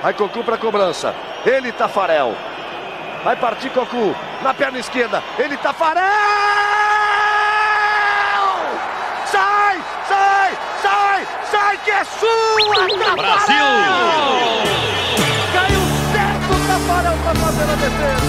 Vai Cocu pra cobrança. Ele, Tafarel. Vai partir Cocu. Na perna esquerda. Ele, Tafarel! Sai! Sai! Sai! Sai que é sua! Tafarel! Brasil! Caiu certo o Tafarel pra fazer a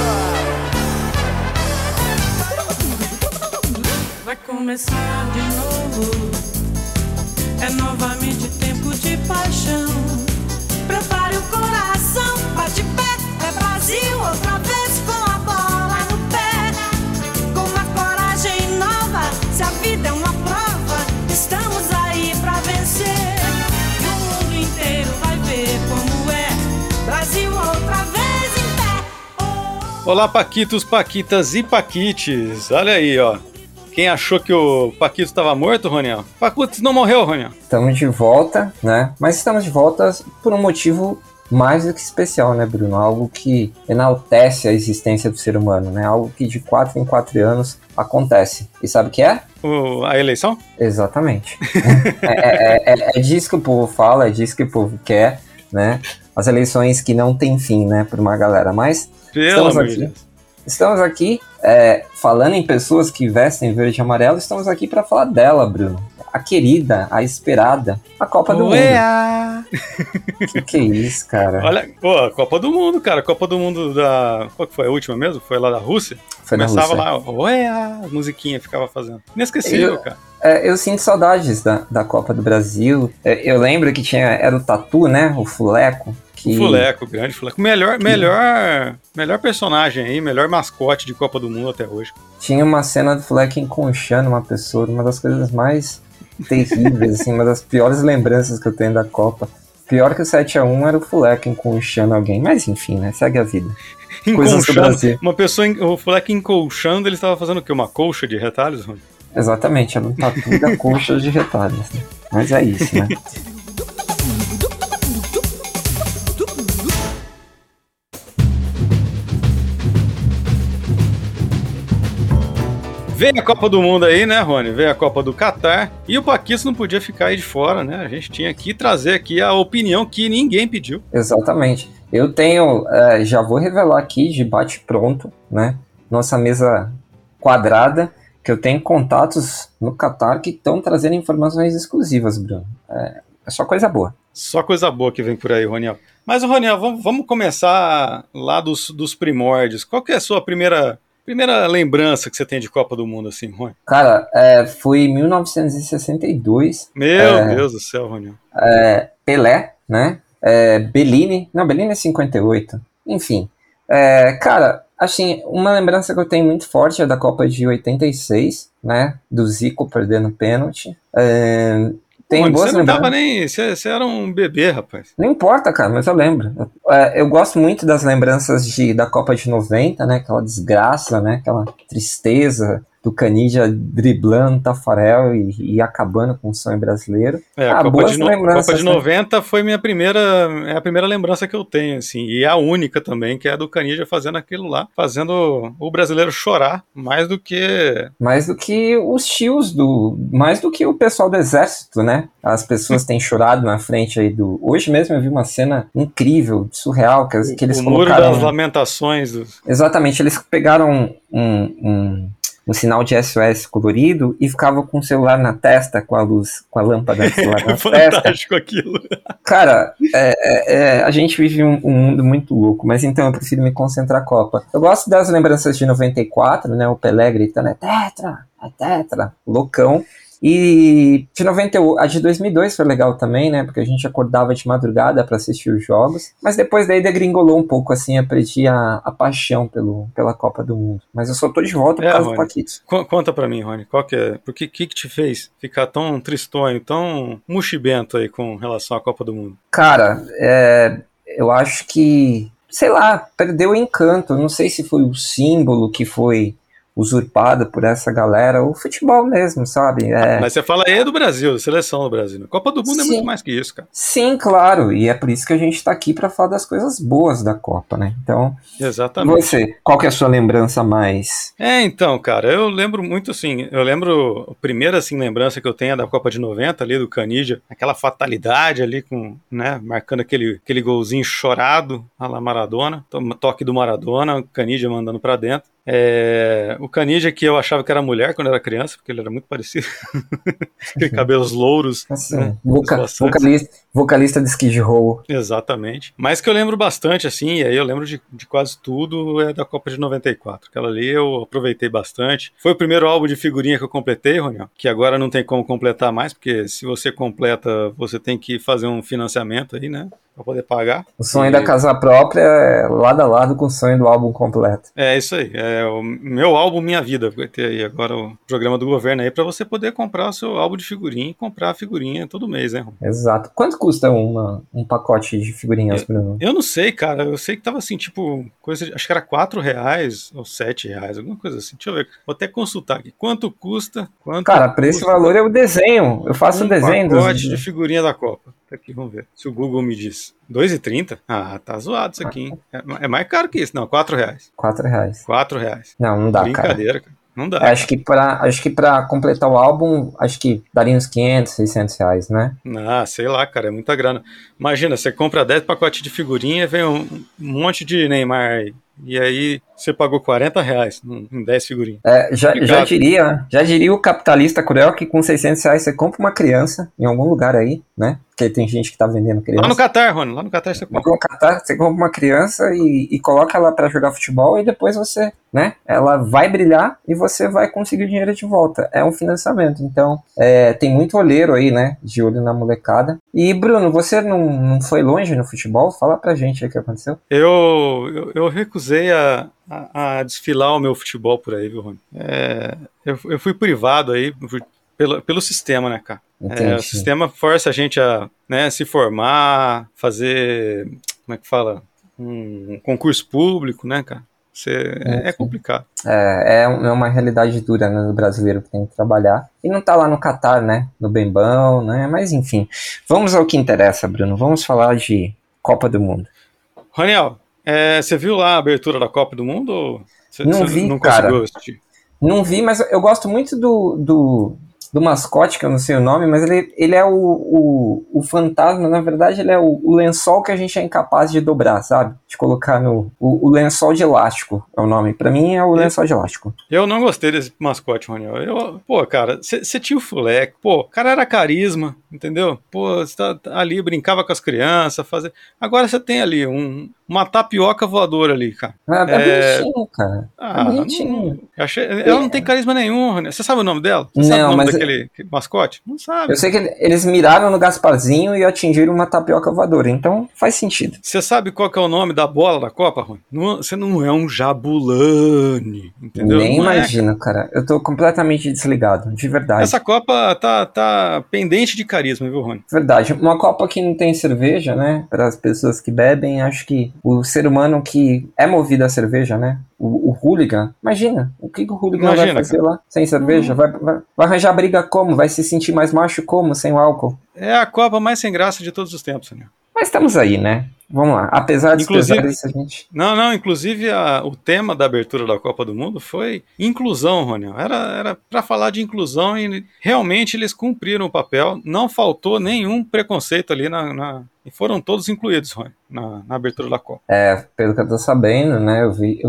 defesa. Vai começar de novo. É novamente tempo de paixão. Prepare o coração, bate pé. É Brasil outra vez com a bola no pé. Com uma coragem nova. Se a vida é uma prova, estamos aí pra vencer. E o mundo inteiro vai ver como é. Brasil outra vez em pé. Oh. Olá, Paquitos, Paquitas e Paquites. Olha aí, ó. Quem achou que o Paquito estava morto, Roniel? Paquitos não morreu, Roniel. Estamos de volta, né? Mas estamos de volta por um motivo mais do que especial, né, Bruno? Algo que enaltece a existência do ser humano, né? Algo que de 4 em 4 anos acontece. E sabe o que é? A eleição? Exatamente. é disso que o povo fala, é disso que o povo quer, né? As eleições que não tem fim, né, para uma galera. Mas estamos aqui falando em pessoas que vestem verde e amarelo, estamos aqui para falar dela, Bruno. A querida, a esperada, a Copa do Mundo. Que é isso, cara? Olha, pô, a Copa do Mundo, cara. Copa do Mundo da... Qual que foi a última mesmo? Foi lá da Rússia? Foi na Rússia. Começava lá, a musiquinha ficava fazendo. Inesquecível, cara. Eu sinto saudades da Copa do Brasil. Eu lembro que era o Tatu, né? O Fuleco. O Fuleco, grande Fuleco. Melhor personagem aí, melhor mascote de Copa do Mundo até hoje. Tinha uma cena do Fuleco enconchando uma pessoa, uma das coisas mais terríveis, assim, uma das piores lembranças que eu tenho da Copa. Pior que o 7-1 era o Fuleco enconchando alguém, mas enfim, né? Segue a vida. Coisas do Brasil. Uma pessoa, o Fuleco encolchando, ele estava fazendo o quê? Uma colcha de retalhos, Rony? Exatamente, era um tatu da colcha de retalhos. Né? Mas é isso, né? Veio a Copa do Mundo aí, né, Rony? Veio a Copa do Catar e o Paquito não podia ficar aí de fora, né? A gente tinha que trazer aqui a opinião que ninguém pediu. Exatamente. Eu tenho, já vou revelar aqui de bate-pronto, né? Nossa mesa quadrada, que eu tenho contatos no Catar que estão trazendo informações exclusivas, Bruno. É só coisa boa. Só coisa boa que vem por aí, Roniel. Mas, Roniel, vamos começar lá dos primórdios. Qual que é a sua primeira lembrança que você tem de Copa do Mundo, assim, Rony? Cara, foi em 1962. Meu Deus do céu, Rony. Pelé, né? Bellini. Não, Bellini é 58. Enfim. Cara, assim, uma lembrança que eu tenho muito forte é da Copa de 86, né? Do Zico perdendo pênalti. Tem boas você não lembranças. tava nem... Você era um bebê, rapaz. Não importa, cara, mas eu lembro. Eu gosto muito das lembranças da Copa de 90, né? Aquela desgraça, né? Aquela tristeza do Canija driblando Tafarel e acabando com o sonho brasileiro. A Copa de 90 foi a primeira lembrança que eu tenho, assim, e a única também, que é a do Canija fazendo aquilo lá, fazendo o brasileiro chorar mais do que os tios mais do que o pessoal do exército, né? As pessoas têm chorado na frente aí hoje mesmo eu vi uma cena incrível, surreal, que eles colocaram... Muro das Lamentações. Exatamente, eles pegaram um sinal de SOS colorido e ficava com o celular na testa, com a lâmpada do celular na testa. Fantástico aquilo. Cara, a gente vive um mundo muito louco, mas então eu prefiro me concentrar na Copa. Eu gosto das lembranças de 94, né, o Pelé gritando, é tetra, loucão. E a de 2002 foi legal também, né? Porque a gente acordava de madrugada pra assistir os jogos. Mas depois daí degringolou um pouco, assim, eu perdi a paixão pela Copa do Mundo. Mas eu só tô de volta por causa do Paquitos. Conta pra mim, Rony, qual que é? Por que te fez ficar tão tristonho, tão mochibento aí com relação à Copa do Mundo? Cara, eu acho que, sei lá, perdeu o encanto. Não sei se foi o símbolo que foi usurpada por essa galera, o futebol mesmo, sabe? Mas você fala aí do Brasil, da seleção do Brasil. A Copa do Mundo é muito mais que isso, cara. Sim, claro, e é por isso que a gente tá aqui pra falar das coisas boas da Copa, né? Então, exatamente. Você, qual que é a sua lembrança mais? Então, cara, eu lembro muito, assim, a primeira, assim, lembrança que eu tenho é da Copa de 90, ali do Canija, aquela fatalidade ali com, né, marcando aquele golzinho chorado à la Maradona, toque do Maradona, o Canija mandando pra dentro. O Canija, que eu achava que era mulher quando era criança, porque ele era muito parecido. Aquele cabelos louros. Assim, né, vocalista de Skid Row. Exatamente. Mas que eu lembro bastante, assim, e aí eu lembro de quase tudo, é da Copa de 94. Aquela ali eu aproveitei bastante. Foi o primeiro álbum de figurinha que eu completei, Roniel, que agora não tem como completar mais, porque se você completa, você tem que fazer um financiamento aí, né? Pra poder pagar. O sonho da casa própria é lado a lado com o sonho do álbum completo. É isso aí, é o meu álbum Minha Vida, vai ter aí agora o programa do governo aí pra você poder comprar o seu álbum de figurinha e comprar a figurinha todo mês, né, Ron? Exato. Quanto custa um pacote de figurinhas, Bruno? Eu não sei, cara, eu sei que tava assim, tipo, acho que era R$4 ou R$7, alguma coisa assim, deixa eu ver, vou até consultar aqui, quanto custa? Cara, pra esse valor é o desenho, eu faço o desenho. Pacote de figurinha da Copa. Aqui, vamos ver. Se o Google me diz. R$2,30? Ah, tá zoado isso aqui, hein? É mais caro que isso. Não, R$4. R$4. Não dá, Brincadeira, cara. Não dá. Acho que pra completar o álbum, acho que daria uns R$500, R$600, né? Ah, sei lá, cara, é muita grana. Imagina, você compra 10 pacotes de figurinha, vem um monte de Neymar aí. E aí você pagou R$40 em 10 figurinhas. Já diria o capitalista cruel que com R$600 você compra uma criança em algum lugar aí, né? Porque tem gente que tá vendendo criança. Lá no Catar, Rony, lá no Catar você compra. No Catar você compra uma criança e coloca ela pra jogar futebol e depois você, né? Ela vai brilhar e você vai conseguir o dinheiro de volta. É um financiamento. Então, tem muito olheiro aí, né? De olho na molecada. E, Bruno, você não foi longe no futebol? Fala pra gente aí o que aconteceu. Eu recusei a desfilar o meu futebol por aí, viu, Rony? Eu fui privado aí pelo sistema, né, cara? O sistema força a gente a, né, se formar, fazer, como é que fala? Um concurso público, né, cara? É complicado. É uma realidade dura, né, do brasileiro que tem que trabalhar. E não tá lá no Catar, né? No bem-bom, né? Mas enfim, vamos ao que interessa, Bruno. Vamos falar de Copa do Mundo. Roniel, você viu lá a abertura da Copa do Mundo? Ou não vi, não cara. Conseguiu assistir? Não vi, mas eu gosto muito do mascote, que eu não sei o nome, mas ele é o fantasma, na verdade ele é o lençol que a gente é incapaz de dobrar, sabe? De colocar o lençol de elástico é o nome. Pra mim é o lençol de elástico. Eu não gostei desse mascote, Roniel. Pô, cara, você tinha o Fuleco, pô, o cara era carisma, entendeu? Pô, você tá ali, brincava com as crianças, agora você tem ali uma tapioca voadora ali, cara. Bonitinho, cara. Bonitinho. Ela não tem carisma nenhum, Roniel. Você sabe o nome dela? Você sabe o nome mas daquele mascote? Não sabe. Eu sei que eles miraram no Gasparzinho e atingiram uma tapioca voadora, então faz sentido. Você sabe qual que é o nome da bola da Copa, Rony? Você não é um Jabulani, entendeu? Nem imagino, cara. Eu tô completamente desligado, de verdade. Essa Copa tá pendente de carisma, viu, Rony? Verdade. Uma Copa que não tem cerveja, né? Para as pessoas que bebem, acho que o ser humano que é movido a cerveja, né? O hooligan, imagina, o que o hooligan vai fazer, cara, lá sem cerveja? Vai arranjar briga como? Vai se sentir mais macho como sem o álcool? É a Copa mais sem graça de todos os tempos, Rony. Mas estamos aí, né? Vamos lá. Apesar de isso, a gente... Não, inclusive o tema da abertura da Copa do Mundo foi inclusão, Rony. Era para falar de inclusão e realmente eles cumpriram o papel. Não faltou nenhum preconceito ali e foram todos incluídos, Rony, na abertura da Copa. Pelo que eu tô sabendo, né?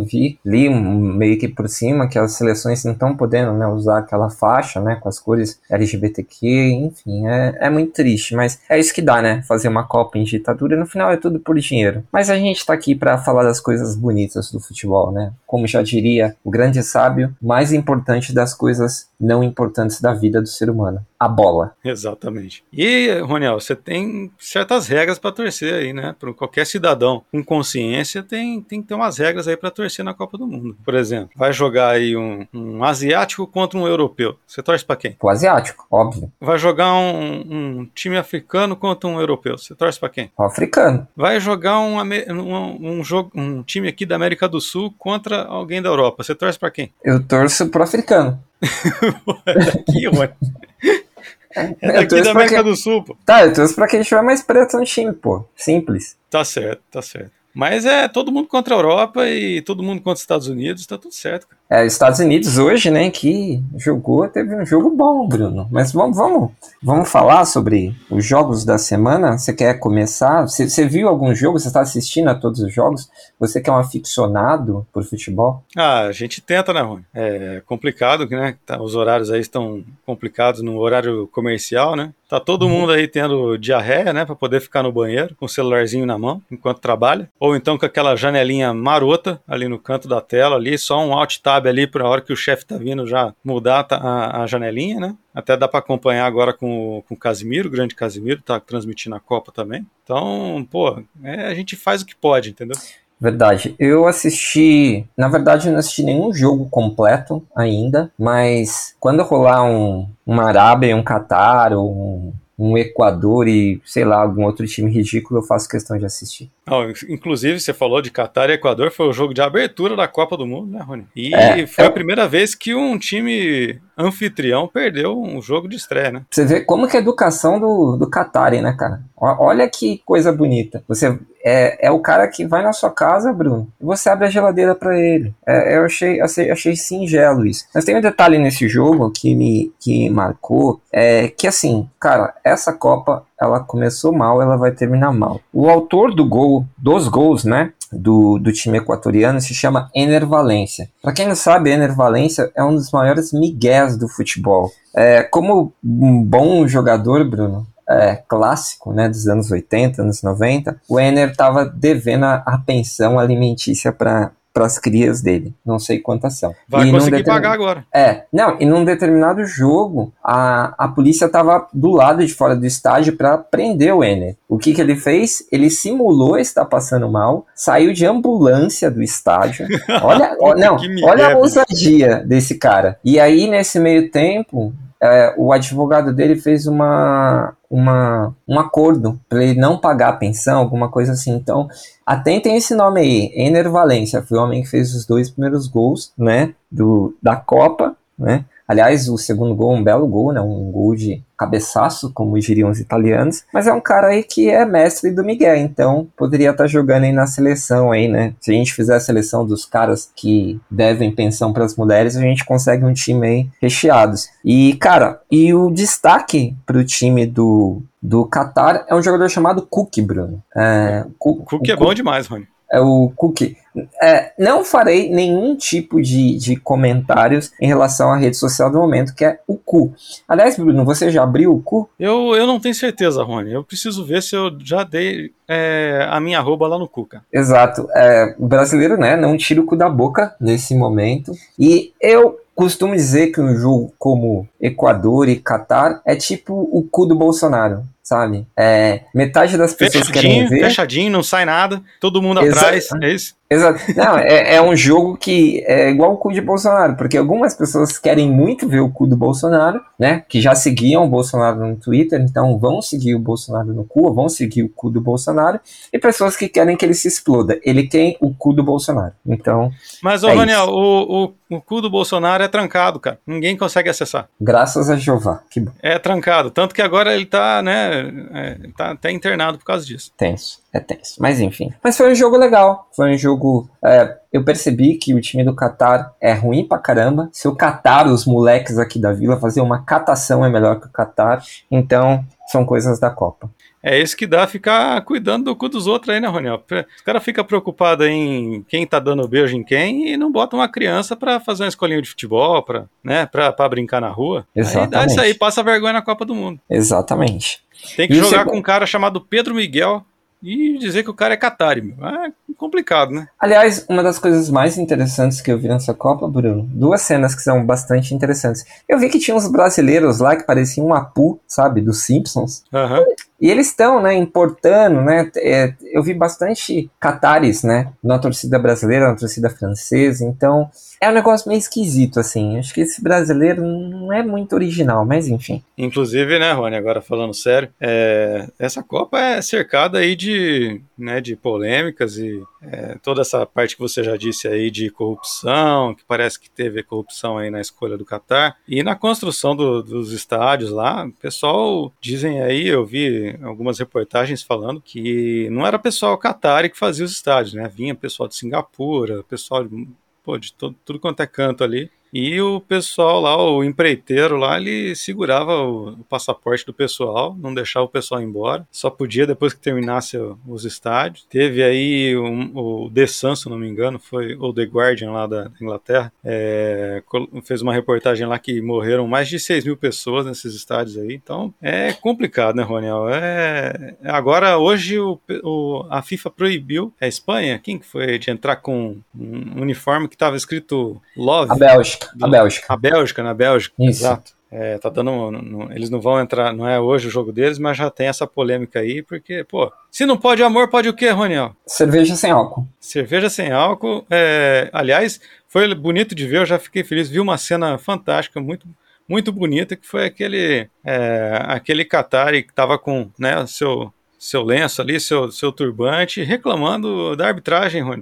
Li meio que por cima que as seleções não estão podendo, né, usar aquela faixa, né, com as cores LGBTQ, enfim, é muito triste, mas é isso que dá, né? Fazer uma Copa em ditadura e no final é tudo por dinheiro. Mas a gente tá aqui para falar das coisas bonitas do futebol, né? Como já diria o grande sábio, mais importante das coisas não importantes da vida do ser humano. a bola. Exatamente. E, Roniel, você tem certas regras para torcer aí, né? Para qualquer cidadão com consciência tem que ter umas regras aí para torcer na Copa do Mundo. Por exemplo, vai jogar aí um asiático contra um europeu. Você torce para quem? O asiático, óbvio. Vai jogar um time africano contra um europeu. Você torce para quem? O africano. Vai jogar um time aqui da América do Sul contra alguém da Europa. Você torce para quem? Eu torço pro africano. Aqui, mano. É daqui da América do Sul, pô. Tá, eu torço pra quem tiver mais preto no time, pô. Simples. Tá certo, tá certo. Mas é todo mundo contra a Europa e todo mundo contra os Estados Unidos, tá tudo certo, cara. Estados Unidos hoje, né, que teve um jogo bom, Bruno. Mas vamos falar sobre os jogos da semana? Você quer começar? Você viu algum jogo? Você está assistindo a todos os jogos? Você que é um aficionado por futebol? A gente tenta, né, Rony? É complicado, né? Os horários aí estão complicados no horário comercial, né? Tá todo mundo aí tendo diarreia, né, para poder ficar no banheiro com o celularzinho na mão enquanto trabalha, ou então com aquela janelinha marota ali no canto da tela ali, só um alt tab ali para a hora que o chefe tá vindo já mudar a janelinha, né? Até dá para acompanhar agora com o Casimiro, o grande Casimiro, tá transmitindo a Copa também. Então, pô, a gente faz o que pode, entendeu? Verdade. Eu na verdade eu não assisti nenhum jogo completo ainda, mas quando rolar uma Arábia e um Catar, ou um Equador e, sei lá, algum outro time ridículo, eu faço questão de assistir. Inclusive, você falou de Catar e Equador, foi o jogo de abertura da Copa do Mundo, né, Rony? E foi a primeira vez que um time anfitrião perdeu um jogo de estreia, né? Você vê como que é a educação do Qatari, né, cara? Olha que coisa bonita. Você é o cara que vai na sua casa, Bruno, e você abre a geladeira pra ele. Eu achei singelo isso. Mas tem um detalhe nesse jogo que me marcou, que assim, cara, essa Copa, ela começou mal, ela vai terminar mal. O autor dos gols, né, do time equatoriano se chama Ener Valencia. Pra quem não sabe, Ener Valencia é um dos maiores migués do futebol. Como um bom jogador, Bruno, clássico, né, dos anos 80, anos 90, o Ener estava devendo a pensão alimentícia para as crias dele, não sei quantas são. Vai conseguir pagar agora. E num determinado jogo, a polícia estava do lado de fora do estádio para prender o Ener. O que ele fez? Ele simulou estar passando mal, saiu de ambulância do estádio. Olha a ousadia desse cara. E aí, nesse meio tempo, o advogado dele fez um acordo para ele não pagar a pensão, alguma coisa assim. Então, atentem esse nome aí, Ener Valencia, foi o homem que fez os 2 primeiros gols, né, da Copa, né? Aliás, o segundo gol, um belo gol, né? Um gol de cabeçaço, como diriam os italianos. Mas é um cara aí que é mestre do Miguel, então poderia estar jogando aí na seleção aí, né? Se a gente fizer a seleção dos caras que devem pensão para as mulheres, a gente consegue um time aí recheados. E, cara, o destaque pro time do Qatar é um jogador chamado Cook, Bruno. O Cook é bom demais, Rony. O Cook. Não farei nenhum tipo de comentários em relação à rede social do momento, que é o Cu. Aliás, Bruno, você já abriu o Cu? Eu não tenho certeza, Rony. Eu preciso ver se eu já dei a minha arroba lá no Cu, cara. Exato. O brasileiro, né, não tira o cu da boca nesse momento. E eu costumo dizer que um jogo como Equador e Catar é tipo o cu do Bolsonaro, sabe? Metade das pessoas querem ver... Fechadinho, não sai nada, todo mundo atrás, é isso? Exato. Não, é um jogo que é igual o cu de Bolsonaro, porque algumas pessoas querem muito ver o cu do Bolsonaro, né? Que já seguiam o Bolsonaro no Twitter, então vão seguir o Bolsonaro no cu, vão seguir o cu do Bolsonaro, e pessoas que querem que ele se exploda. Ele tem o cu do Bolsonaro. Então. Mas, Raniel, o cu do Bolsonaro é trancado, cara. Ninguém consegue acessar. Graças a Jeová. Que bom. É trancado. Tanto que agora ele tá, né? Tá até internado por causa disso. Tenso. Mas enfim. Mas foi um jogo legal. Foi um jogo... eu percebi que o time do Qatar é ruim pra caramba. Se o Qatar, os moleques aqui da Vila, fazer uma catação é melhor que o Qatar. Então, são coisas da Copa. É isso que dá ficar cuidando do cu dos outros aí, né, Roniel? Os caras ficam preocupados em quem tá dando beijo em quem e não botam uma criança pra fazer uma escolinha de futebol, pra brincar na rua. Exatamente. Aí dá isso aí, passa vergonha na Copa do Mundo. Exatamente. Tem que jogar com um cara chamado Pedro Miguel e dizer que o cara é Qatari, meu. complicado, né? Aliás, uma das coisas mais interessantes que eu vi nessa Copa, Bruno, duas cenas que são bastante interessantes. Eu vi que tinha uns brasileiros lá que pareciam um Apu, sabe, dos Simpsons. Aham. E eles estão, né, importando, né, eu vi bastante catares, né, na torcida brasileira, na torcida francesa, então é um negócio meio esquisito, assim, acho que esse brasileiro não é muito original, mas enfim. Inclusive, né, Rony, agora falando sério, essa Copa é cercada aí de polêmicas e toda essa parte que você já disse aí de corrupção, que parece que teve corrupção aí na escolha do Catar, e na construção dos estádios lá, o pessoal dizem aí, eu vi algumas reportagens falando que não era pessoal catari que fazia os estádios, né, vinha pessoal de Singapura, pessoal de tudo quanto é canto ali. E o pessoal lá, o empreiteiro lá, ele segurava o passaporte do pessoal, não deixava o pessoal ir embora, só podia depois que terminasse os estádios. Teve aí o The Sun, se não me engano, ou The Guardian lá da Inglaterra, fez uma reportagem lá que morreram mais de 6 mil pessoas nesses estádios aí, então é complicado, né, Roniel? Agora, hoje, a FIFA proibiu a Espanha, quem que foi, de entrar com um uniforme que estava escrito Love? A Bélgica. A Bélgica, na Bélgica, isso. Exato. Tá dando. Eles não vão entrar, não é hoje o jogo deles, mas já tem essa polêmica aí, porque, pô, se não pode amor, pode o quê, Roniel? Cerveja sem álcool. Cerveja sem álcool. Aliás, foi bonito de ver, eu já fiquei feliz. Vi uma cena fantástica, muito, muito bonita, que foi aquele Qatari que tava com, né, seu lenço ali, seu turbante, reclamando da arbitragem, Rony.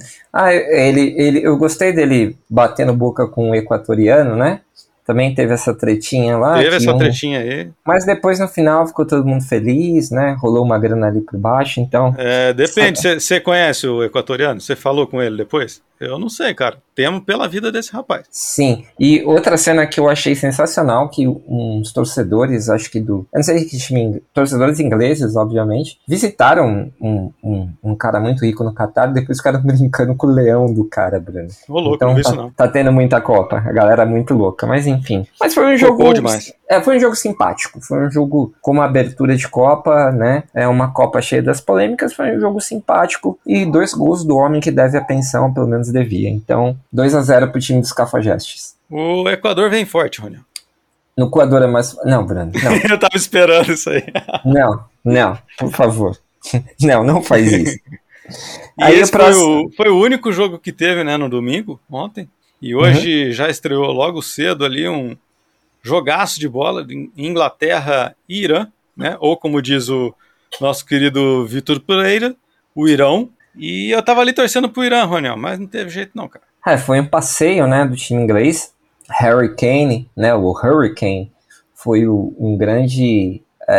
Eu gostei dele batendo boca com o equatoriano, né? Também teve essa tretinha lá. Teve essa tretinha aí. Mas depois, no final, ficou todo mundo feliz, né? Rolou uma grana ali por baixo, então... Depende, você conhece o equatoriano? Você falou com ele depois? Eu não sei, cara. Temo pela vida desse rapaz. Sim. E outra cena que eu achei sensacional, que uns torcedores, acho que eu não sei que time, torcedores ingleses, obviamente, visitaram um cara muito rico no Catar, depois ficaram brincando com o leão do cara, Bruno. Ô, louco, então, não vi isso não. Tá tendo muita Copa. A galera é muito louca, mas enfim. Mas foi um jogo... demais. Foi um jogo simpático. Foi um jogo como abertura de Copa, né? É uma Copa cheia das polêmicas, foi um jogo simpático. E 2 gols do homem que deve a pensão, pelo menos devia. Então, 2-0 pro time dos Cafajestes. O Equador vem forte, Rony. No Equador é mais... Não, Bruno, não. Eu tava esperando isso aí. Não, por favor. Não faz isso. E aí esse foi o único jogo que teve, né, no domingo, ontem. E hoje já estreou logo cedo ali um jogaço de bola de Inglaterra e Irã, né? Ou como diz o nosso querido Vitor Pereira, o Irão. E eu tava ali torcendo pro Irã, Roniel, mas não teve jeito não, cara. Foi um passeio, né, do time inglês. Harry Kane, né, o Hurricane, foi um grande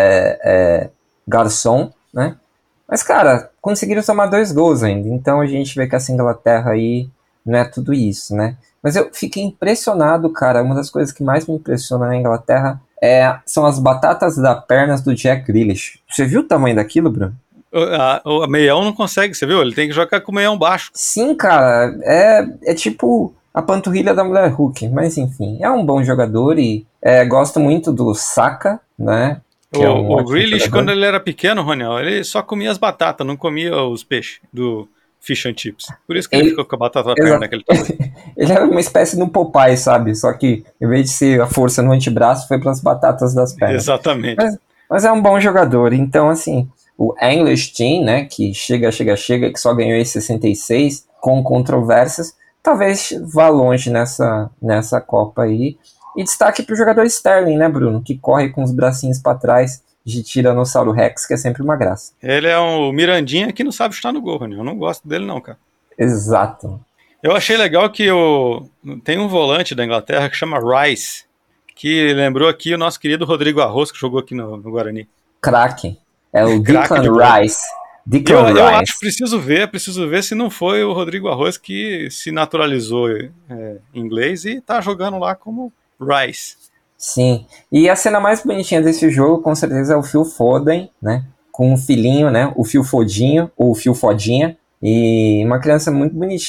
garçom, né? Mas, cara, conseguiram tomar 2 gols ainda. Então a gente vê que essa Inglaterra aí não é tudo isso, né? Mas eu fiquei impressionado, cara. Uma das coisas que mais me impressiona na Inglaterra são as batatas das pernas do Jack Grealish. Você viu o tamanho daquilo, Bruno? O meião não consegue, você viu? Ele tem que jogar com o meião baixo. Sim, cara. É tipo a panturrilha da mulher Hulk. Mas enfim, é um bom jogador e gosto muito do Saka, né? O Grealish, quando ele era pequeno, Roniel, ele só comia as batatas, não comia os peixes do fish and chips. Por isso que ele ficou com a batata na perna naquele tamanho. Ele era uma espécie de um Popeye, sabe? Só que, em vez de ser a força no antebraço, foi para as batatas das pernas. Exatamente. Mas é um bom jogador. Então, assim, o English Team, né, que chega, que só ganhou em 66, com controvérsias, talvez vá longe nessa Copa aí. E destaque pro jogador Sterling, né, Bruno? Que corre com os bracinhos para trás de Tiranossauro Rex, que é sempre uma graça. Ele é um Mirandinha que não sabe chutar no gol, Rony. Eu não gosto dele não, cara. Exato. Eu achei legal que tem um volante da Inglaterra que chama Rice, que lembrou aqui o nosso querido Rodrigo Arroz, que jogou aqui no Guarani. Craque. É o Declan Rice. Eu acho, preciso ver se não foi o Rodrigo Arroz que se naturalizou em inglês e tá jogando lá como Rice. Sim, e a cena mais bonitinha desse jogo, com certeza, é o Phil Foden, né, com um filhinho, né, o Phil Fodinho, ou o Phil Fodinha, e uma criança muito bonitinha,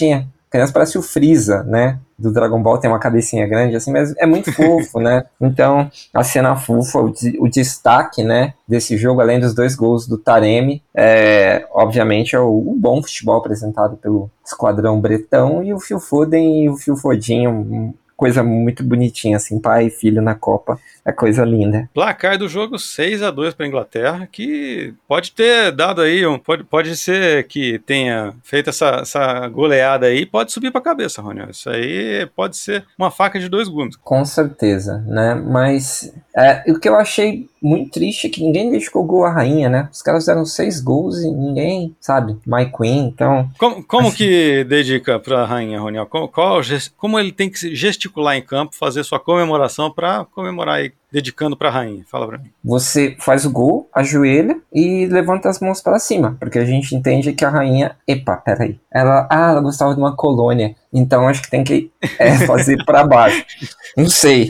criança parece o Freeza, né? Do Dragon Ball, tem uma cabecinha grande assim, mas é muito fofo, né? Então, a cena fofa, o destaque, né, desse jogo, além dos 2 gols do Taremi, obviamente é o bom futebol apresentado pelo esquadrão bretão, e o Phil Foden e o Phil Fodinho, coisa muito bonitinha, assim, pai e filho na Copa, é coisa linda. Placar do jogo 6-2 para a Inglaterra, que pode ter dado aí, pode ser que tenha feito essa goleada aí, pode subir para a cabeça, Rony. Isso aí pode ser uma faca de 2 gumes. Com certeza, né, mas o que eu achei muito triste é que ninguém dedicou gol à rainha, né, os caras fizeram 6 gols e ninguém, sabe, My Queen, então... Como que dedica para a rainha, Rony? Como ele tem que gesticular em campo, fazer sua comemoração para comemorar aí, dedicando pra rainha? Fala pra mim. Você faz o gol, ajoelha e levanta as mãos pra cima, porque a gente entende que a rainha... Epa, peraí. Ela gostava de uma colônia, então acho que tem que fazer pra baixo. Não sei.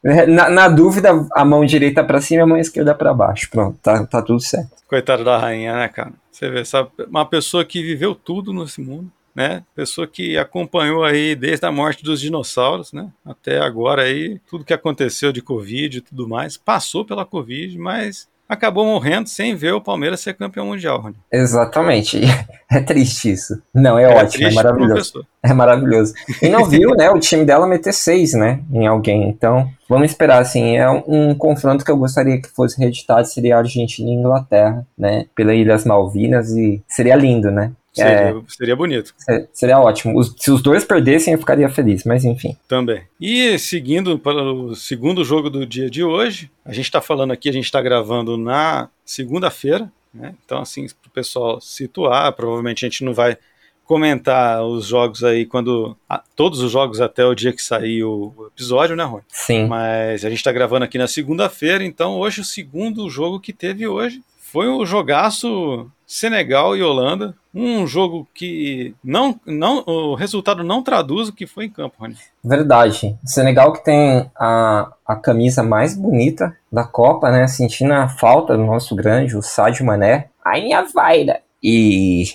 Na dúvida, a mão direita pra cima e a mão esquerda pra baixo. Pronto, tá tudo certo. Coitada da rainha, né, cara? Você vê, sabe, uma pessoa que viveu tudo nesse mundo, né? Pessoa que acompanhou aí desde a morte dos dinossauros, né? Até agora aí, tudo que aconteceu de Covid e tudo mais, passou pela Covid, mas acabou morrendo sem ver o Palmeiras ser campeão mundial, Rony. Exatamente. É triste isso. Não, é ótimo, é maravilhoso. É maravilhoso. E não viu, né, o time dela meter 6, né, em alguém. Então, vamos esperar, assim, é um confronto que eu gostaria que fosse reeditado, seria a Argentina e Inglaterra, né, pelas Ilhas Malvinas, e seria lindo, né. Seria bonito. Seria ótimo. Se os dois perdessem, eu ficaria feliz, mas enfim. Também. E seguindo para o segundo jogo do dia de hoje, a gente está falando aqui, a gente está gravando na segunda-feira, né? Então, assim, para o pessoal situar, provavelmente a gente não vai comentar os jogos aí todos os jogos até o dia que sair o episódio, né, Rony? Sim. Mas a gente está gravando aqui na segunda-feira, então hoje o segundo jogo que teve hoje foi o jogaço Senegal e Holanda, um jogo que o resultado não traduz o que foi em campo, Rony. Verdade. O Senegal que tem a camisa mais bonita da Copa, né? Sentindo a falta do nosso grande, o Sadio Mané. Ai, minha vaira! E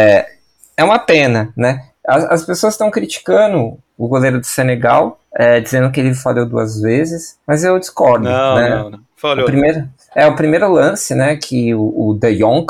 é uma pena, né? As pessoas estão criticando o goleiro do Senegal, dizendo que ele falhou 2 vezes, mas eu discordo. Não. Falhou. O primeiro lance, né, que o De Jong,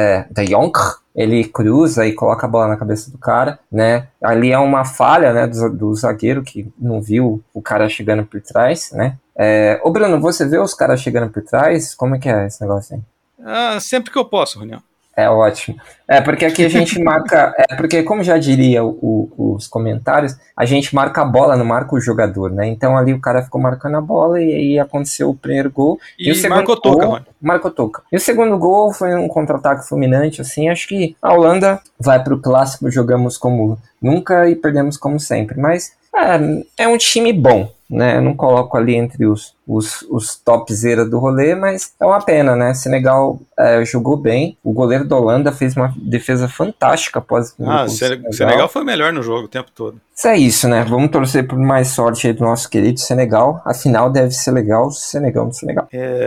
ele cruza e coloca a bola na cabeça do cara, né, ali é uma falha, né, do zagueiro que não viu o cara chegando por trás, né. Ô Bruno, você vê os caras chegando por trás? Como é que é esse negócio aí? Sempre que eu posso, Ronião. É ótimo. Porque aqui a gente marca... porque, como já diria os comentários, a gente marca a bola, não marca o jogador, né? Então ali o cara ficou marcando a bola e aí aconteceu o primeiro gol. E o segundo gol... Marcou toca. E o segundo gol foi um contra-ataque fulminante, assim. Acho que a Holanda vai pro clássico, jogamos como nunca e perdemos como sempre. Mas é um time bom, né? Eu não coloco ali entre os topzera do rolê, mas é uma pena, né? Senegal jogou bem, o goleiro da Holanda fez uma defesa fantástica após o Senegal foi melhor no jogo o tempo todo. Isso é isso, né? Vamos torcer por mais sorte aí do nosso querido Senegal. Afinal, deve ser legal, Senegal no Senegal.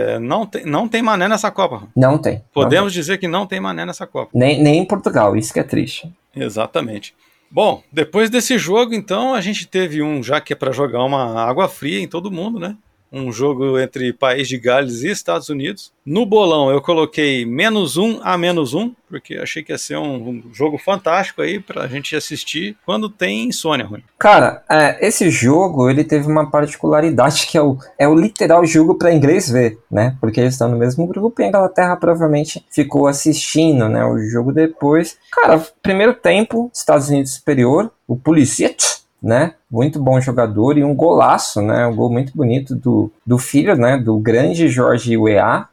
Não tem Mané nessa Copa. Não tem. Podemos dizer que não tem Mané nessa Copa. Nem em Portugal, isso que é triste. Exatamente. Bom, depois desse jogo, então, a gente teve já que é para jogar uma água fria em todo mundo, né? Um jogo entre País de Gales e Estados Unidos. No bolão eu coloquei -1 a -1, porque achei que ia ser um jogo fantástico aí pra gente assistir quando tem insônia, Rony. Cara, esse jogo ele teve uma particularidade que é o literal jogo para inglês ver, né? Porque eles estão no mesmo grupo e a Inglaterra provavelmente ficou assistindo, né, o jogo depois. Cara, primeiro tempo, Estados Unidos superior, o Pulisic, né, muito bom jogador e um golaço, né, um gol muito bonito do filho, né, do grande Jorge Weah,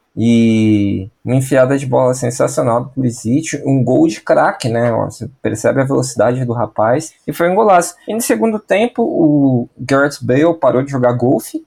e uma enfiada de bola sensacional do Pulisic, um gol de craque, né, você percebe a velocidade do rapaz, e foi um golaço. E no segundo tempo, o Gareth Bale parou de jogar golfe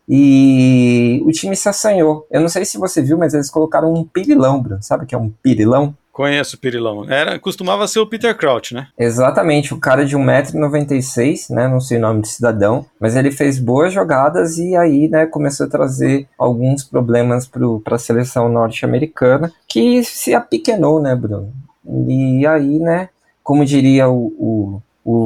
e o time se assanhou. Eu não sei se você viu, mas eles colocaram um pirilão, Bruno, sabe o que é um pirilão? Conheço o Pirilão. Costumava ser o Peter Crouch, né? Exatamente, o cara de 1,96 m, né? Não sei o nome do cidadão, mas ele fez boas jogadas e aí, né, começou a trazer alguns problemas para a seleção norte-americana, que se apequenou, né, Bruno? E aí, né, como diria o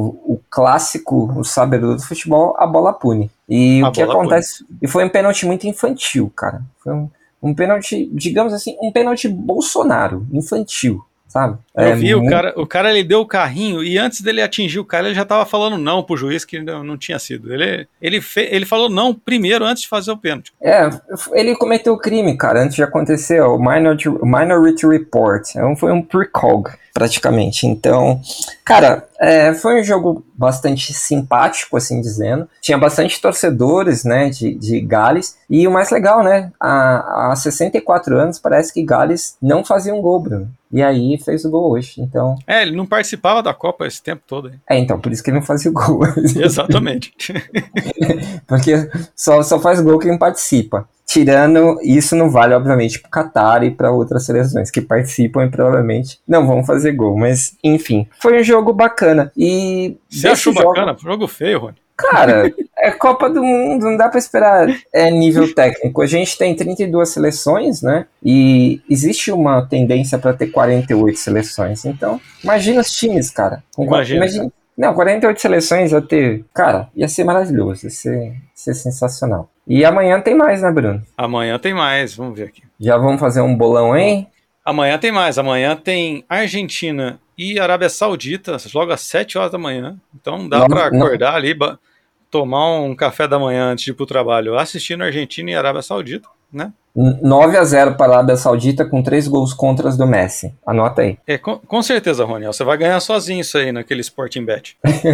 clássico, o sabedor do futebol, a bola pune. E o que acontece... E foi um pênalti muito infantil, cara. Foi um pênalti, digamos assim, um pênalti Bolsonaro, infantil, sabe? Eu vi, o cara ele deu o carrinho e antes dele atingir o cara, ele já tava falando não pro juiz que não tinha sido. Ele falou não primeiro, antes de fazer o pênalti. Ele cometeu o crime, cara, antes de acontecer, o Minority Report. Foi um precog, praticamente. Então, cara, foi um jogo bastante simpático, assim dizendo. Tinha bastante torcedores, né, de Gales. E o mais legal, né, há 64 anos parece que Gales não fazia um gol, Bruno. E aí fez o gol hoje, então... ele não participava da Copa esse tempo todo. Hein? Então, por isso que ele não fazia o gol. Exatamente. Porque só faz gol quem participa. Tirando, isso não vale, obviamente, pro Qatar e para outras seleções que participam e provavelmente não vão fazer gol. Mas, enfim, foi um jogo bacana. E você achou bacana? Jogo feio, Rony. Cara, é Copa do Mundo, não dá pra esperar nível técnico. A gente tem 32 seleções, né? E existe uma tendência para ter 48 seleções. Então, imagina os times, cara. Imagina. Não, 48 seleções ia ser maravilhoso, ia ser sensacional. E amanhã tem mais, né, Bruno? Amanhã tem mais, vamos ver aqui. Já vamos fazer um bolão, hein? Amanhã tem mais, amanhã tem Argentina e Arábia Saudita, logo às 7 horas da manhã. Então dá pra acordar ali, tomar um café da manhã antes de ir pro trabalho, assistindo Argentina e Arábia Saudita, né? 9-0 para a Arábia Saudita com 3 gols contras do Messi. Anota aí. Com certeza, Roniel. Você vai ganhar sozinho isso aí naquele Sporting Bet.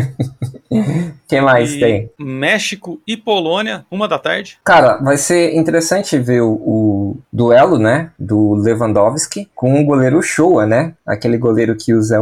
Quem mais tem? México e Polônia, 1h. Cara, vai ser interessante ver o duelo, né? Do Lewandowski com o goleiro Shoa, né? Aquele goleiro que usa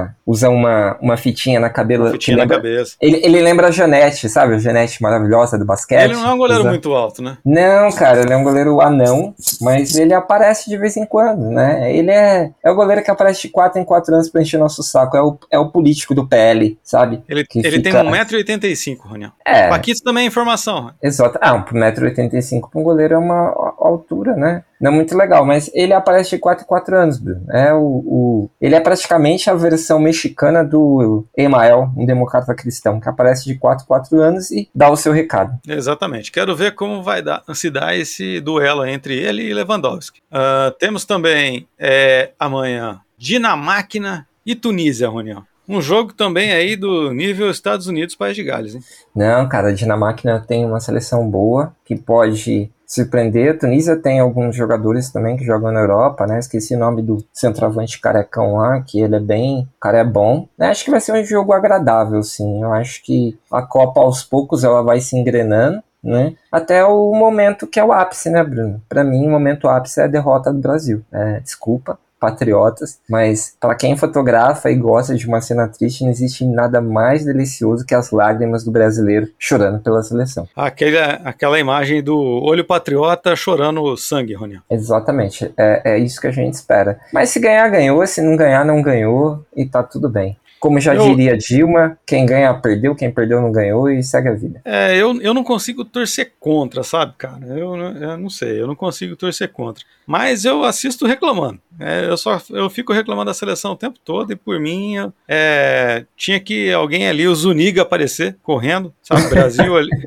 uma fitinha na cabelo. Uma fitinha na cabeça. Ele lembra a Janete, sabe? A Janete maravilhosa do basquete. Ele não é um goleiro muito alto, né? Não, cara, ele é um goleiro anão, mas ele aparece de vez em quando, né? Ele é o goleiro que aparece de 4 em 4 anos pra encher nosso saco. É o político do PL, sabe? Ele tem 1,85 m, Roniel. Paquito também é informação. Exato. 1,85 m pra um goleiro é uma altura, né? Não é muito legal, mas ele aparece de 4 em 4 anos, Bruno. Ele é praticamente a versão mexicana do Emael, um democrata cristão, que aparece de 4 em 4 anos e dá o seu recado. Exatamente. Quero ver como se dar esse duelo entre ele e Lewandowski. Temos também amanhã Dinamarca e Tunísia, Roniel. Um jogo também aí do nível Estados Unidos, País de Gales, hein? Não, cara, a Dinamarca tem uma seleção boa que pode surpreender. A Tunísia tem alguns jogadores também que jogam na Europa, né? Esqueci o nome do centroavante carecão lá, que ele o cara é bom. Acho que vai ser um jogo agradável, sim. Eu acho que a Copa, aos poucos, ela vai se engrenando, né? Até o momento que é o ápice, né, Bruno? Pra mim, o momento ápice é a derrota do Brasil. Desculpa, patriotas, mas para quem fotografa e gosta de uma cena triste, não existe nada mais delicioso que as lágrimas do brasileiro chorando pela seleção. Aquela imagem do olho patriota chorando sangue, Roniel. Exatamente, é isso que a gente espera. Mas se ganhar, ganhou, se não ganhar, não ganhou, e tá tudo bem. Como já diria Dilma, quem ganha perdeu, quem perdeu não ganhou e segue a vida. Eu não consigo torcer contra, sabe, cara? Eu não sei, eu não consigo torcer contra. Mas eu assisto reclamando. Eu fico reclamando da seleção o tempo todo e por mim tinha que alguém ali, o Zuniga, aparecer correndo, sabe? O Brasil ali.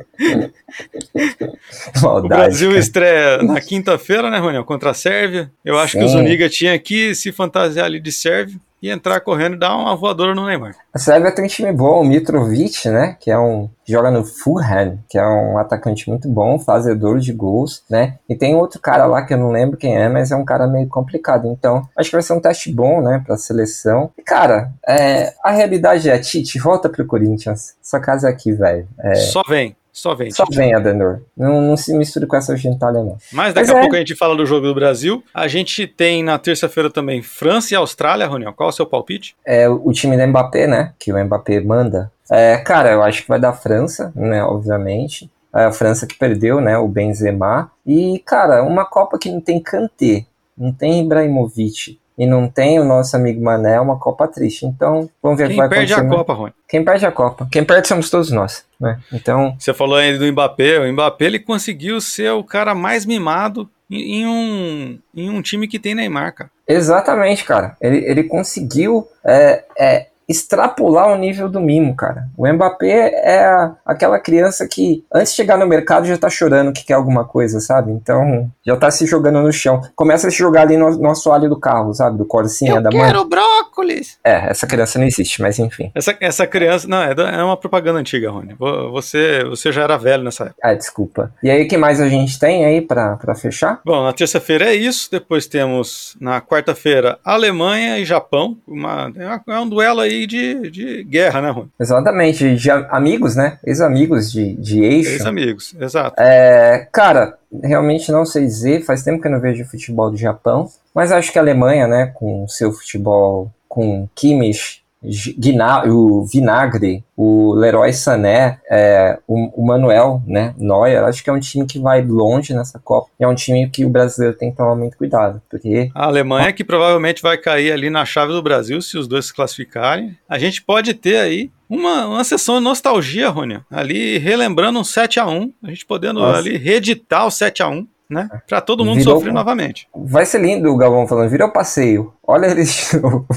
Maldade, o Brasil cara. Estreia na quinta-feira, né, Roniel? Contra a Sérvia. Eu acho que o Zuniga tinha que se fantasiar ali de sérvio e entrar correndo e dar uma voadora no Neymar. A Sérvia tem um time bom, o Mitrovic, né, que joga no Fulham, que é um atacante muito bom, fazedor de gols, né, e tem outro cara lá que eu não lembro quem é, mas é um cara meio complicado, então acho que vai ser um teste bom, né, pra seleção. E cara, a realidade é, Tite, volta pro Corinthians, sua casa é aqui, velho. Só vem, Adenor. Não se misture com essa gentalha, não. Mas daqui a pouco a gente fala do jogo do Brasil. A gente tem na terça-feira também França e Austrália, Roniel. Qual é o seu palpite? O time do Mbappé, né? Que o Mbappé manda. Cara, eu acho que vai dar França, né? Obviamente. A França que perdeu, né? O Benzema. E, cara, uma Copa que não tem Kanté, não tem Ibrahimovic e não tem o nosso amigo Mané, é uma Copa triste. Então, vamos ver o que vai acontecer. Quem perde a Copa, Rony? Quem perde a Copa. Quem perde somos todos nós, né? Então... Você falou aí do Mbappé. O Mbappé, ele conseguiu ser o cara mais mimado em um time que tem Neymar, cara. Exatamente, cara. Ele conseguiu extrapolar o nível do mimo, cara. O Mbappé é aquela criança que, antes de chegar no mercado, já tá chorando que quer alguma coisa, sabe? Então, já tá se jogando no chão. Começa a se jogar ali no assoalho do carro, sabe? Do Corsinha da mãe. Eu quero brócolis! Essa criança não existe, mas enfim. Essa criança... Não, é uma propaganda antiga, Rony. Você já era velho nessa época. Desculpa. E aí, o que mais a gente tem aí pra fechar? Bom, na terça-feira é isso. Depois temos, na quarta-feira, Alemanha e Japão. É um duelo aí de guerra, né, Rony? Exatamente, de amigos, né? Ex-amigos de eixo. Ex-amigos, exato. Cara, realmente não sei dizer, faz tempo que eu não vejo futebol do Japão, mas acho que a Alemanha, né, com o seu futebol, com Kimmich, o Vinagre, o Leroy Sané, o Manuel, né, Neuer, acho que é um time que vai longe nessa Copa, e é um time que o brasileiro tem que tomar muito cuidado, porque... A Alemanha que provavelmente vai cair ali na chave do Brasil, se os dois se classificarem. A gente pode ter aí uma sessão de nostalgia, Rony, ali relembrando um 7-1, a gente podendo ali reeditar o 7-1, né, pra todo mundo sofrer novamente. Vai ser lindo o Galvão falando, virou passeio, olha eles de novo.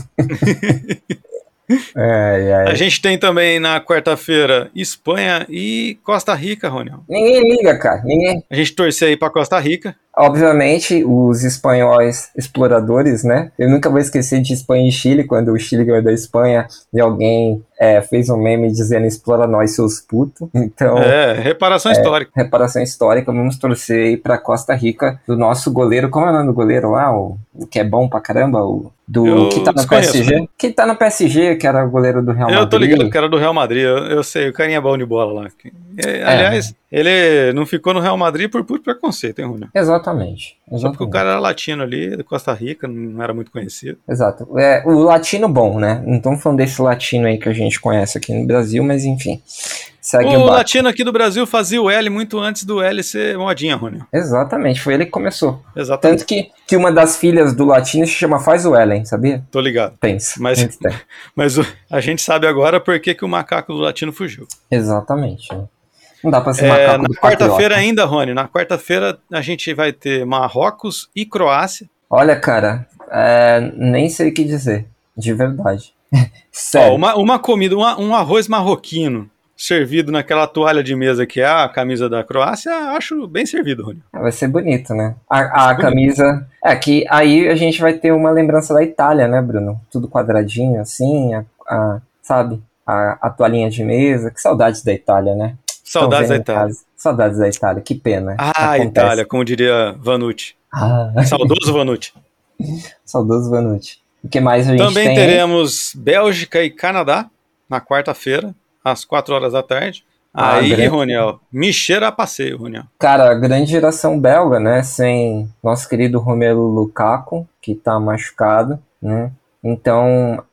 A gente tem também na quarta-feira Espanha e Costa Rica, Rony. Ninguém liga, cara. Ninguém. A gente torcer aí pra Costa Rica. Obviamente, os espanhóis exploradores, né? Eu nunca vou esquecer de Espanha e Chile, quando o Chile ganhou da Espanha e alguém fez um meme dizendo explora nós, seus putos. Então, reparação histórica. Reparação histórica. Vamos torcer aí pra Costa Rica, do nosso goleiro. Como é o nome do goleiro lá? O que é bom pra caramba? Que tá no PSG? Né? Que tá no PSG, que era o goleiro do Real Madrid. Eu tô ligado que era do Real Madrid. Eu sei, o carinha é bom de bola lá. Aliás, ele não ficou no Real Madrid por puro preconceito, hein, Rony? Exatamente. Só porque o cara era latino ali, de Costa Rica, não era muito conhecido. Exato. O latino bom, né? Não estamos falando desse latino aí que a gente conhece aqui no Brasil, mas enfim. Segue o latino aqui do Brasil fazia o L muito antes do L ser modinha, Rony. Exatamente, foi ele que começou. Exatamente. Tanto que uma das filhas do latino se chama Faz o Ellen, sabia? Tô ligado. Pensa. Mas a gente sabe agora por que o macaco do latino fugiu. Exatamente. Não dá pra ser macaco do Na quarta-feira ainda, Rony, na quarta-feira a gente vai ter Marrocos e Croácia. Olha, cara, nem sei o que dizer, de verdade. Sério. Uma comida, um arroz marroquino servido naquela toalha de mesa que é a camisa da Croácia, acho bem servido, Rony. Vai ser bonito, né? A camisa... que aí a gente vai ter uma lembrança da Itália, né, Bruno? Tudo quadradinho, assim, sabe? A toalhinha de mesa. Que saudades da Itália, né? Saudades da Itália. Saudades da Itália, que pena. Itália, como diria Vanucci. Saudoso Vanucci. Saudoso Vanucci. O que mais a gente Também tem? Teremos Bélgica e Canadá na quarta-feira, às 4 horas da tarde. Roniel, me cheira a passeio, Roniel. Cara, a grande geração belga, né? Sem nosso querido Romelu Lukaku, que tá machucado, né? Então,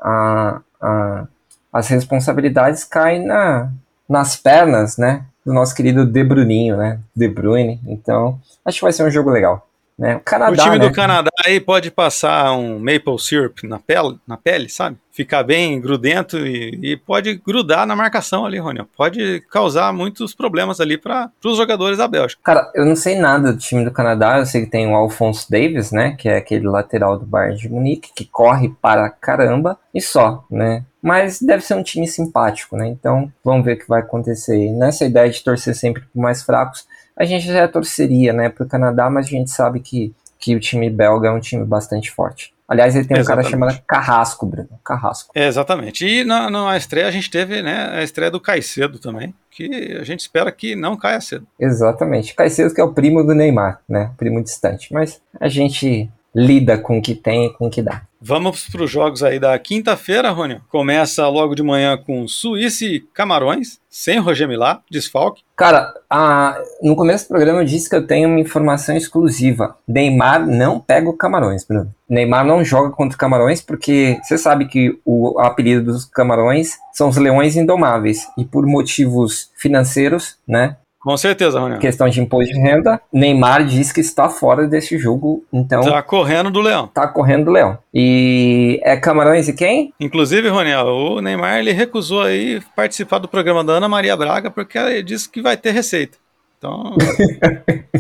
as responsabilidades caem nas pernas, né? Do nosso querido De Bruninho, né? De Bruyne. Então, acho que vai ser um jogo legal. Né? O time do Canadá aí pode passar um maple syrup na pele, sabe? Ficar bem grudento e pode grudar na marcação ali, Rony. Pode causar muitos problemas ali para os jogadores da Bélgica. Cara, eu não sei nada do time do Canadá. Eu sei que tem o Alphonso Davies, né? Que é aquele lateral do Bayern de Munique, que corre para caramba e só, né? Mas deve ser um time simpático, né? Então, vamos ver o que vai acontecer. E nessa ideia de torcer sempre por mais fracos, a gente já torceria, né, pro Canadá, mas a gente sabe que o time belga é um time bastante forte. Aliás, ele tem um cara chamado Carrasco, Bruno. Carrasco. Exatamente. E na estreia a gente teve, né, a estreia do Caicedo também, que a gente espera que não caia cedo. Exatamente. Caicedo que é o primo do Neymar, né, primo distante. Mas a gente lida com o que tem e com o que dá. Vamos para os jogos aí da quinta-feira, Rony. Começa logo de manhã com Suíça e Camarões, sem Roger Milá, desfalque. Cara, no começo do programa eu disse que eu tenho uma informação exclusiva. Neymar não pega o Camarões, Bruno. Neymar não joga contra o Camarões porque você sabe que o apelido dos Camarões são os Leões Indomáveis. E por motivos financeiros, né? Com certeza, Rony. Questão de imposto de renda, Neymar diz que está fora desse jogo, então... Tá correndo do Leão. Tá correndo do Leão. E é Camarões e quem? Inclusive, Roniel, o Neymar ele recusou aí participar do programa da Ana Maria Braga porque ele disse que vai ter receita. Então,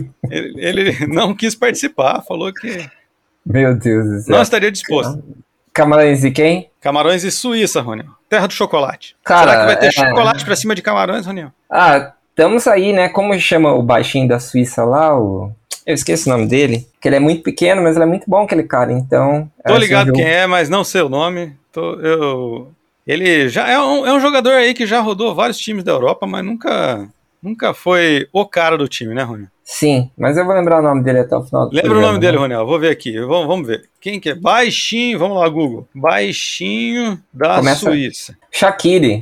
ele não quis participar, falou que... Meu Deus do céu. Não estaria disposto. Camarões e quem? Camarões e Suíça, Rony. Terra do chocolate. Cara, Será que vai ter chocolate pra cima de Camarões, Rony? Estamos aí, né? Como chama o baixinho da Suíça lá? Eu esqueci o nome dele. Que ele é muito pequeno, mas ele é muito bom, aquele cara. Então. Tô ligado quem é, mas não sei o nome. Ele já é um jogador aí que já rodou vários times da Europa, mas nunca foi o cara do time, né, Rony? Sim, mas eu vou lembrar o nome dele até o final do programa. Lembra o nome dele, Rony? Vou ver aqui. Vamos ver. Quem que é? Baixinho, vamos lá, Google. Baixinho da Suíça. Shaqiri.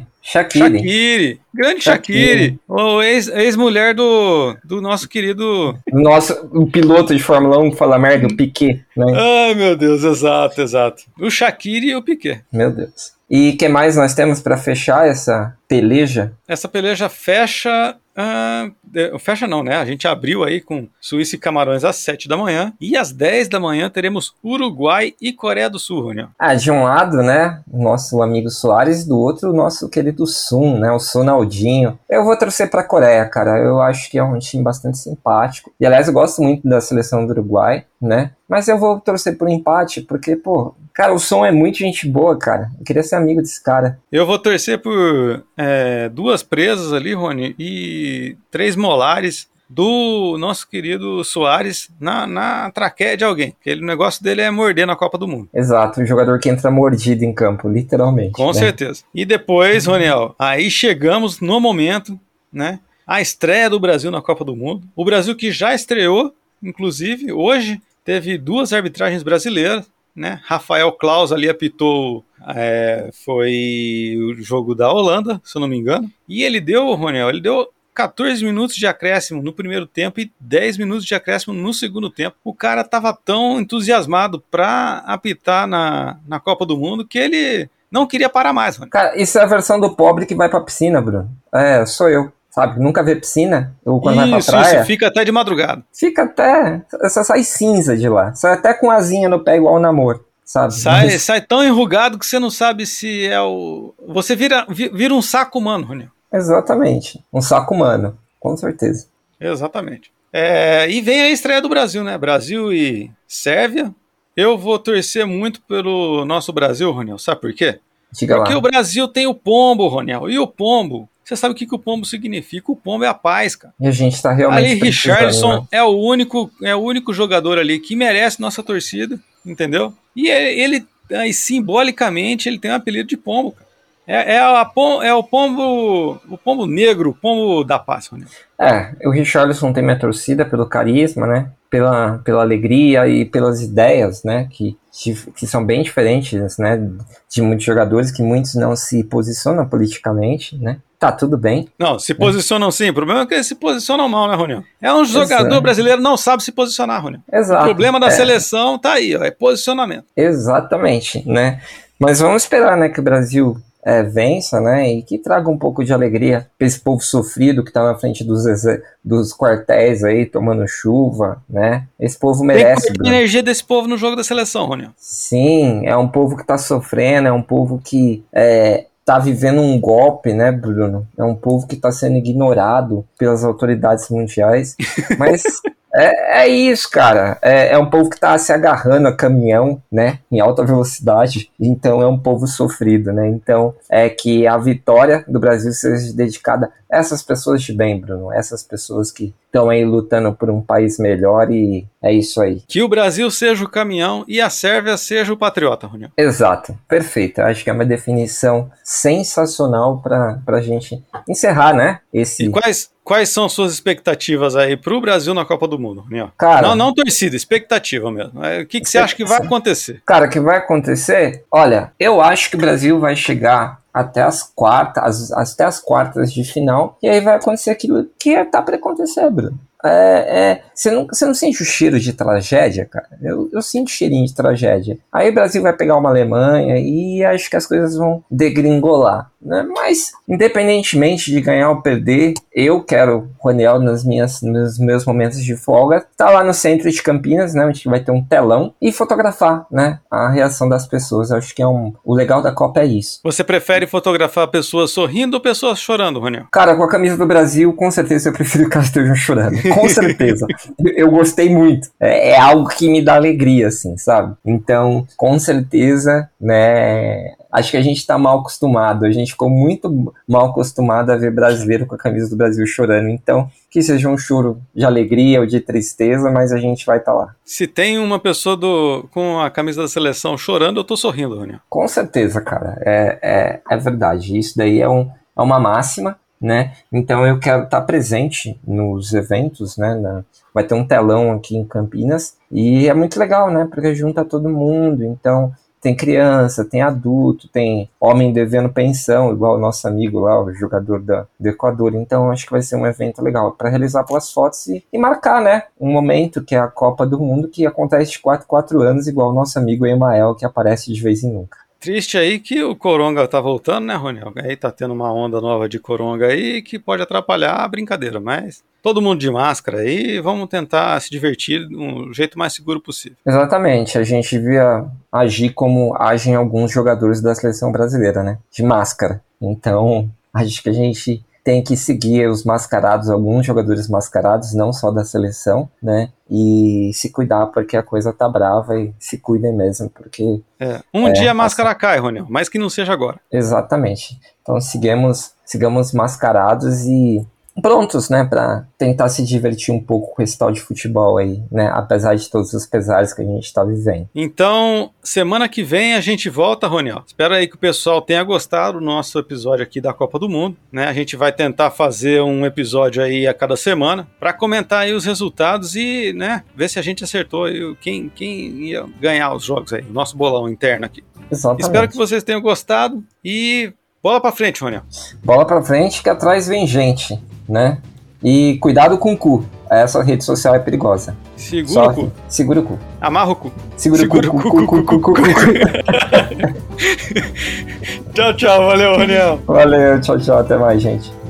Grande Shaqiri. O ex-mulher do nosso querido... O piloto de Fórmula 1 que fala merda, o Piquet, né? Ai, meu Deus, exato. O Shaqiri e o Piquet. Meu Deus. E o que mais nós temos para fechar essa peleja? Essa peleja fecha... fecha não, né? A gente abriu aí com Suíça e Camarões às 7 da manhã. E às 10 da manhã teremos Uruguai e Coreia do Sul, Rony. De um lado, né, o nosso amigo Soares, do outro, o nosso querido Sun, né, o Sonaldinho. Eu vou torcer pra Coreia, cara. Eu acho que é um time bastante simpático. E, aliás, eu gosto muito da seleção do Uruguai, né? Mas eu vou torcer por um empate, porque, pô, cara, o Son é muito gente boa, cara. Eu queria ser amigo desse cara. Eu vou torcer por 2 presas ali, Rony, e 3 molares do nosso querido Soares na traqueia de alguém. O negócio dele é morder na Copa do Mundo. Exato, um jogador que entra mordido em campo, literalmente. Com certeza. E depois, Roniel, aí chegamos no momento, né? A estreia do Brasil na Copa do Mundo. O Brasil que já estreou, inclusive, hoje teve 2 arbitragens brasileiras, né? Rafael Claus ali apitou, foi o jogo da Holanda, se eu não me engano. E ele deu, Roniel, 14 minutos de acréscimo no primeiro tempo e 10 minutos de acréscimo no segundo tempo. O cara tava tão entusiasmado pra apitar na Copa do Mundo que ele não queria parar mais, Rony. Cara, isso é a versão do pobre que vai pra piscina, Bruno. Sou eu. Sabe, nunca vê piscina, ou quando vai pra praia... Isso, fica até de madrugada. Fica até... Você sai cinza de lá. Sai até com asinha no pé igual o namoro, sabe? Sai tão enrugado que você não sabe se é o... Você vira um saco humano, Rony. Exatamente. Um saco humano, com certeza. Exatamente. E vem a estreia do Brasil, né? Brasil e Sérvia. Eu vou torcer muito pelo nosso Brasil, Roniel. Sabe por quê? Porque o Brasil tem o pombo, Roniel. E o pombo... Você sabe o que o pombo significa? O pombo é a paz, cara. E a gente tá realmente... Ali, Richarlison, né? é o único jogador ali que merece nossa torcida, entendeu? E ele simbolicamente, ele tem um apelido de pombo, cara. É o pombo negro, o pombo da paz, Roniel. O Richarlison tem minha torcida pelo carisma, né? Pela alegria e pelas ideias, né? Que são bem diferentes, né? De muitos jogadores, que muitos não se posicionam politicamente, né? Tá tudo bem. Não, se posicionam sim. O problema é que eles se posicionam mal, né, Roniel? Um jogador brasileiro não sabe se posicionar, Roniel. Exato. O problema da seleção tá aí, ó, é posicionamento. Exatamente, né? Mas vamos esperar, né, que o Brasil vença, né, e que traga um pouco de alegria para esse povo sofrido que tá na frente dos quartéis aí, tomando chuva, né? Esse povo merece. Tem a energia desse povo no jogo da seleção, Roniel. Sim, é um povo que tá sofrendo, é um povo que tá vivendo um golpe, né, Bruno? É um povo que tá sendo ignorado pelas autoridades mundiais, mas... É isso, cara. É um povo que tá se agarrando a caminhão, né, em alta velocidade. Então é um povo sofrido, né? Então que a vitória do Brasil seja dedicada a essas pessoas de bem, Bruno. Essas pessoas que estão aí lutando por um país melhor, e é isso aí. Que o Brasil seja o caminhão e a Sérvia seja o patriota, Roniel. Exato. Perfeito. Acho que é uma definição sensacional pra gente encerrar, né? E quais são suas expectativas aí pro Brasil na Copa do Mundo, Roniel? Cara, não torcida, expectativa mesmo. O que você acha que vai acontecer? Cara, que vai acontecer? Olha, eu acho que o Brasil vai chegar até as quartas de final, e aí vai acontecer aquilo que tá pra acontecer, Bruno. Você não sente o cheiro de tragédia, cara? Eu sinto cheirinho de tragédia. Aí o Brasil vai pegar uma Alemanha e acho que as coisas vão degringolar, né? Mas, independentemente de ganhar ou perder, eu quero, Roniel, nos meus momentos de folga, tá lá no centro de Campinas, né? A gente vai ter um telão e fotografar, né? A reação das pessoas. Eu acho que o legal da Copa é isso. Você prefere fotografar pessoas sorrindo ou pessoas chorando, Roniel? Cara, com a camisa do Brasil, com certeza eu prefiro que elas estejam chorando. Com certeza. Eu gostei muito. É algo que me dá alegria, assim, sabe? Então, com certeza, né? Acho que a gente tá mal acostumado. A gente ficou muito mal acostumado a ver brasileiro com a camisa do Brasil chorando. Então, que seja um choro de alegria ou de tristeza, mas a gente vai estar lá. Se tem uma pessoa com a camisa da seleção chorando, eu tô sorrindo, Roniel. Com certeza, cara. É verdade. Isso daí é uma máxima, né? Então eu quero estar presente nos eventos, né? Vai ter um telão aqui em Campinas e é muito legal, né? Porque junta todo mundo. Então tem criança, tem adulto, tem homem devendo pensão, igual o nosso amigo lá, o jogador do Equador. Então acho que vai ser um evento legal para realizar pelas fotos e marcar, né? Um momento que é a Copa do Mundo, que acontece de 4 anos, igual o nosso amigo Emael, que aparece de vez em nunca. Triste aí que o Coronga tá voltando, né, Roniel? Aí tá tendo uma onda nova de Coronga aí que pode atrapalhar a brincadeira, mas todo mundo de máscara aí, vamos tentar se divertir do jeito mais seguro possível. Exatamente, a gente devia agir como agem alguns jogadores da seleção brasileira, né? De máscara. Então, acho que a gente tem que seguir os mascarados, alguns jogadores mascarados, não só da seleção, né? E se cuidar porque a coisa tá brava e se cuidem mesmo, porque... Um dia a máscara cai, Roniel, mas que não seja agora. Exatamente. Então sigamos mascarados e prontos, né, pra tentar se divertir um pouco com esse tal de futebol aí, né, apesar de todos os pesares que a gente tá vivendo. Então, semana que vem a gente volta, Roniel. Espero aí que o pessoal tenha gostado do nosso episódio aqui da Copa do Mundo, né, a gente vai tentar fazer um episódio aí a cada semana pra comentar aí os resultados e, né, ver se a gente acertou aí quem ia ganhar os jogos aí, o nosso bolão interno aqui. Exatamente. Espero que vocês tenham gostado e bola pra frente, Roniel. Bola pra frente que atrás vem gente, né? E cuidado com o cu. Essa rede social é perigosa. Segura o cu. Segura o cu. Amarra o cu. Segura o cu. Tchau, valeu, Roniel. Valeu, tchau, até mais, gente.